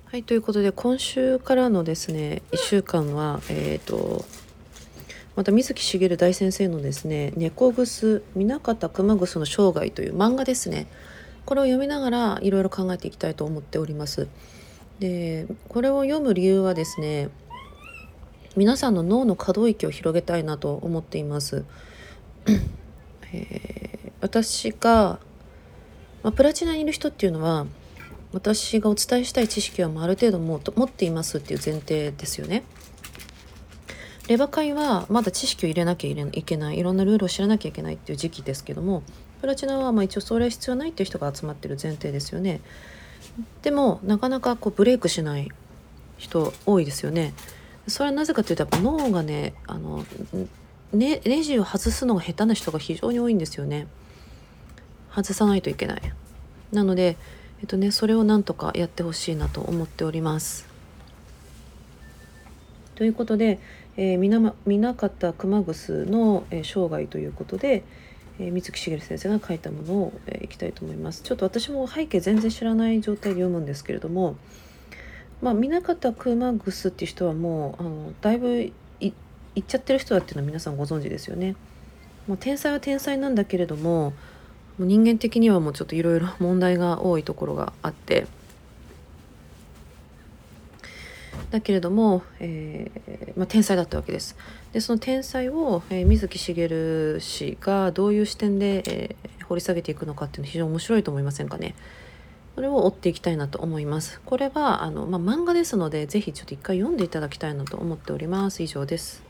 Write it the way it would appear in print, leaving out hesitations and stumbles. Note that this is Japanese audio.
はい、ということで今週からのですね1週間は、また水木しげる大先生のですね猫楠南方熊楠の生涯という漫画ですね。これを読みながらいろいろ考えていきたいと思っております。でこれを読む理由はですね、皆さんの脳の可動域を広げたいなと思っています。私が、プラチナにいる人っていうのは、私がお伝えしたい知識はある程度持っていますっていう前提ですよね。レバ会はまだ知識を入れなきゃいけない、いろんなルールを知らなきゃいけないっていう時期ですけども、プラチナは一応それは必要ないっていう人が集まってる前提ですよね。でもなかなかブレイクしない人多いですよね。それはなぜかというと、やっぱ脳がね、ネジを外すのが下手な人が非常に多いんですよね。外さないといけない。なので、それをなんとかやってほしいなと思っております。ということで、南方熊楠の、生涯ということで、水木しげる先生が書いたものを、いきたいと思います。ちょっと私も背景全然知らない状態で読むんですけれども、南方熊楠っていう人はもうだいぶいっちゃってる人だっていうのは皆さんご存知ですよね。天才は天才なんだけれども、もう人間的にはもうちょっといろいろ問題が多いところがあって、だけれども、天才だったわけです。でその天才を、水木しげる氏がどういう視点で、掘り下げていくのかっていうのは非常に面白いと思いませんかね。これを追っていきたいなと思います。これは漫画ですので、ぜひちょっと一回読んでいただきたいなと思っております。以上です。